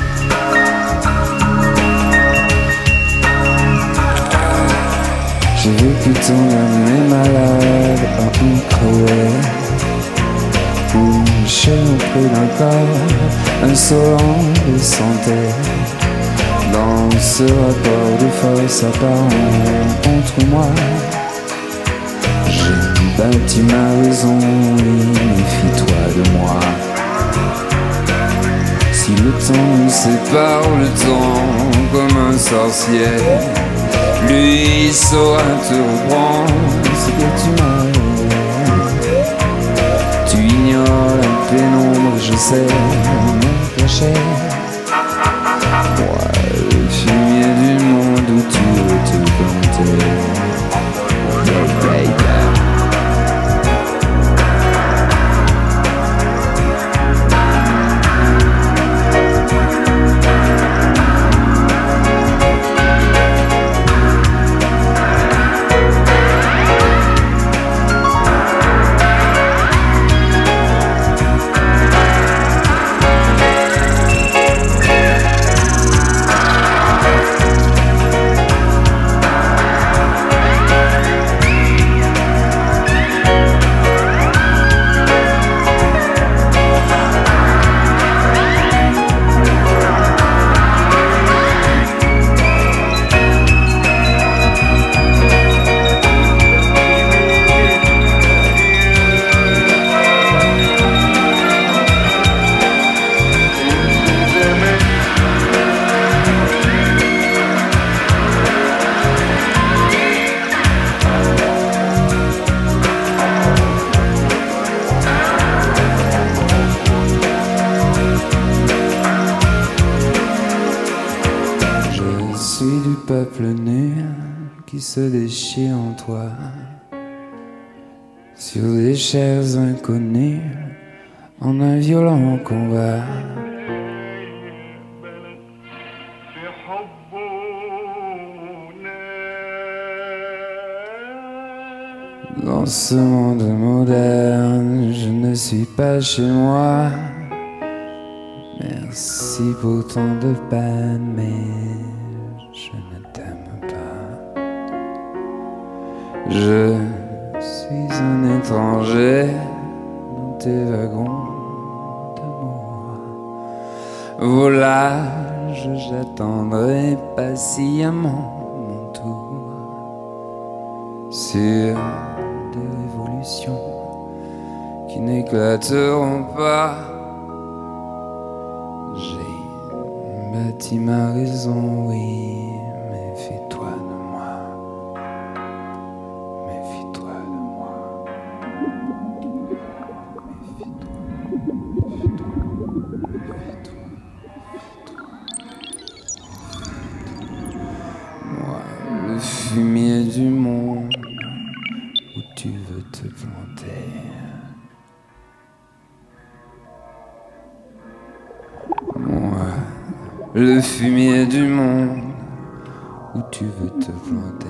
S5: J'ai insolent et sans terre. Dans ce rapport de force apparent contre moi, j'ai bâti ma raison, oui, méfie-toi de moi. Si le temps nous sépare, le temps comme un sorcier, lui saura te reprendre ce que tu m'as. Tu ignores la pénombre, je sais mon péché. Moi, le fumier du monde où tu veux te planter. Yeah, baby. Peuple nu qui se déchire en toi sur des chairs inconnues en un violent combat. Dans ce monde moderne, je ne suis pas chez moi. Merci pour tant de peine, mais je ne t'aime pas. Je suis un étranger dans tes wagons d'amour. Volage, j'attendrai patiemment mon tour sur des révolutions qui n'éclateront pas. J'ai bâti ma raison, oui. Méfie-toi de moi. Méfie-toi de moi. Méfie-toi. Moi, le fumier du monde où tu veux te planter. Moi, le fumier du monde où tu veux te planter.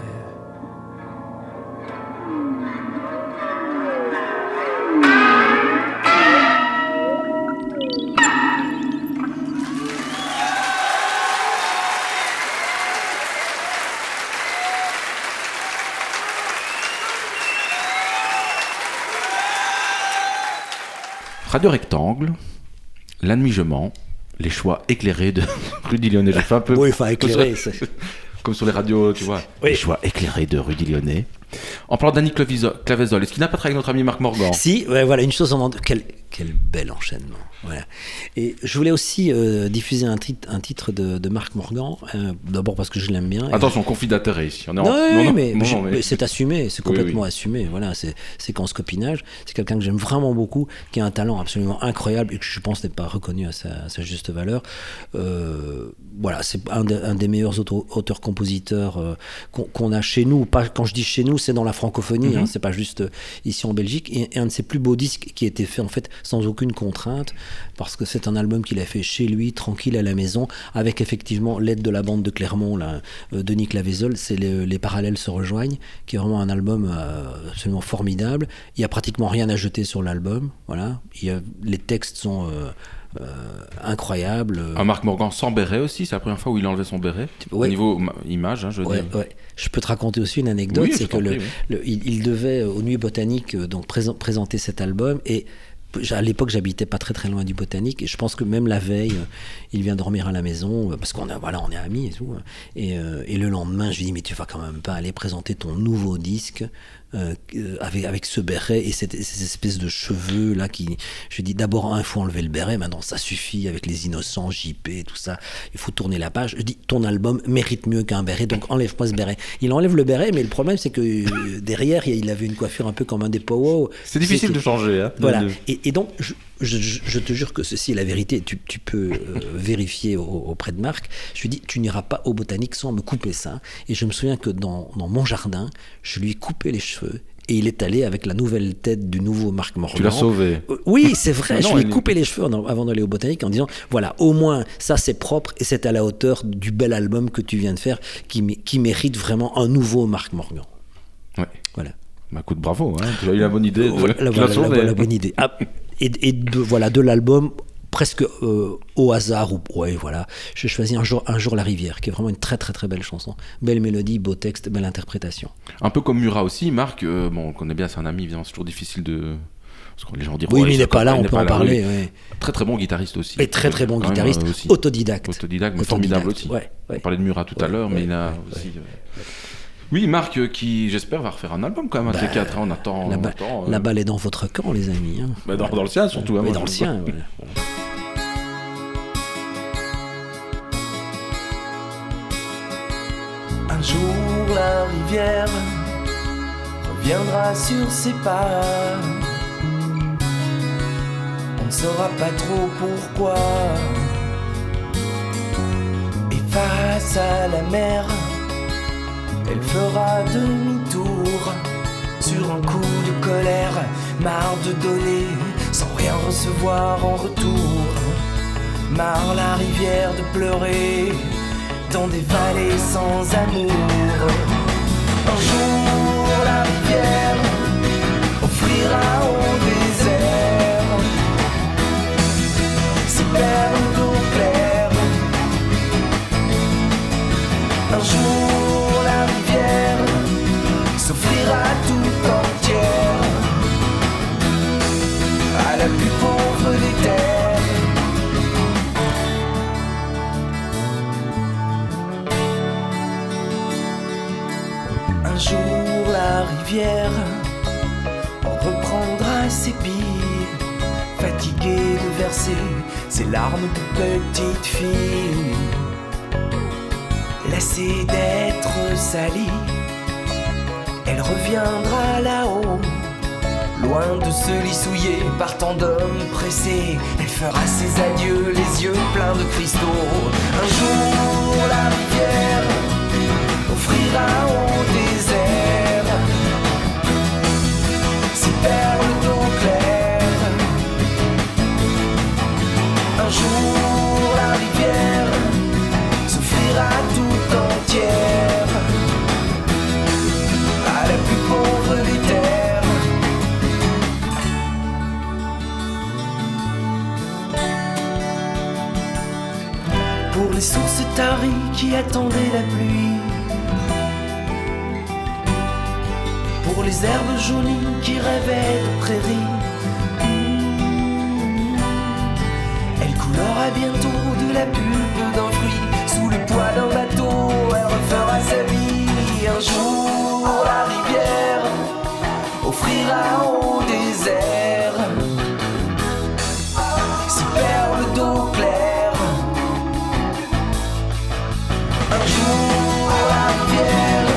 S2: Radio Rectangle, La nuit je mens, les choix éclairés de Rudy Lyonnais. J'ai fait un peu...
S3: Oui, enfin éclairé,
S2: comme sur les radios, tu vois. Oui. Les choix éclairés de Rudy Lyonnais. En parlant d'Annie Clavesol, est-ce qu'il n'a pas travaillé avec notre ami Marc Morgan?
S3: Si, ouais, voilà, une chose en... Quel bel enchaînement. Voilà. Et je voulais aussi diffuser un titre de Marc Morgan, d'abord parce que je l'aime bien.
S2: Attention, conflit d'intérêt ici. On est
S3: non, mais c'est assumé, c'est complètement assumé. Voilà, c'est séquence copinage. C'est quelqu'un que j'aime vraiment beaucoup, qui a un talent absolument incroyable et que je pense n'est pas reconnu à sa juste valeur. Voilà, c'est un des meilleurs auteurs-compositeurs qu'on a chez nous. Pas, quand je dis chez nous, c'est dans la francophonie, c'est pas juste ici en Belgique. Et un de ses plus beaux disques qui a été fait en fait sans aucune contrainte, parce que c'est un album qu'il a fait chez lui, tranquille à la maison, avec effectivement l'aide de la bande de Clermont, là, Denis Clavesol. C'est les parallèles se rejoignent, qui est vraiment un album absolument formidable. Il y a pratiquement rien à jeter sur l'album. Voilà, les textes sont incroyable.
S2: Un Marc Morgan sans béret aussi, c'est la première fois où il enlevait son béret. Au niveau image, je veux dire.
S3: Ouais. Je peux te raconter aussi une anecdote, c'est que il devait aux Nuits Botaniques donc présenter cet album, et À l'époque, j'habitais pas très très loin du Botanique, et je pense que même la veille, il vient dormir à la maison, parce qu'on on est amis et tout. Et le lendemain, je lui dis, mais tu vas quand même pas aller présenter ton nouveau disque avec ce béret et ces espèces de cheveux là qui... Je dis d'abord, il faut enlever le béret, maintenant ça suffit avec les innocents, JP, tout ça, il faut tourner la page. Je dis, ton album mérite mieux qu'un béret, donc enlève-moi ce béret. Il enlève le béret, mais le problème c'est que derrière il avait une coiffure un peu comme un des Powo.
S2: C'est difficile de changer. Hein,
S3: voilà. Et donc je te jure que ceci est la vérité, tu peux vérifier auprès de Marc. Je lui dis, tu n'iras pas au Botanique sans me couper ça. Et je me souviens que dans mon jardin, je lui ai coupé les cheveux. Et il est allé avec la nouvelle tête du nouveau Marc Morgan.
S2: Tu l'as sauvé.
S3: Oui, c'est vrai. Je lui ai coupé les cheveux avant d'aller au Botanique en disant, voilà, au moins ça c'est propre et c'est à la hauteur du bel album que tu viens de faire qui mérite vraiment un nouveau Marc Morgan.
S2: Ouais.
S3: Voilà.
S2: Bah, écoute, bravo. Hein. Tu as eu la bonne idée.
S3: La bonne idée. Ah, et de l'album, presque au hasard, voilà, j'ai choisi un jour la rivière, qui est vraiment une très très très belle chanson. Belle mélodie, beau texte, belle interprétation.
S2: Un peu comme Murat aussi, Marc, on le connaît bien, c'est un ami, évidemment, c'est toujours difficile de... Parce que les gens diront,
S3: oui, mais il n'est pas là, on peut en parler.
S2: Oui.
S3: Ouais.
S2: Très très bon guitariste aussi.
S3: Et très très bon guitariste, autodidacte,
S2: mais formidable aussi.
S3: Ouais.
S2: On parlait de Murat tout à l'heure, mais il a aussi... Oui, Marc, qui j'espère va refaire un album quand même, les 4 ans, on attend.
S3: La balle est dans votre camp, les amis. Hein.
S2: Bah dans le sien surtout.
S3: Mais dans le sien, voilà.
S4: Un jour la rivière reviendra sur ses pas. On ne saura pas trop pourquoi. Et face à la mer, elle fera demi-tour sur un coup de colère, marre de donner sans rien recevoir en retour. Marre la rivière de pleurer dans des vallées sans amour. Un jour la rivière offrira au désert ses perles d'eau claire. Un jour la rivière s'offrira tout entière à la plus pauvre des terres. Un jour la rivière reprendra ses billes, fatiguée de verser ses larmes de petite fille. Lassée d'être salie, elle reviendra là-haut, loin de ce lit souillé par tant d'hommes pressés. Elle fera ses adieux, les yeux pleins de cristaux. Un jour la rivière offrira au désert ses perles d'eau claire. Un jour la rivière s'offrira tout entière à la plus pauvre des terres. Pour les sources taries qui attendaient la pluie, pour les herbes jaunies qui rêvaient de prairies, elle coulera bientôt de la pulpe d'un fruit. Sous le poids d'un bateau, elle refera sa vie. Un jour, la rivière offrira au désert ses perles d'eau claire. Un jour, la rivière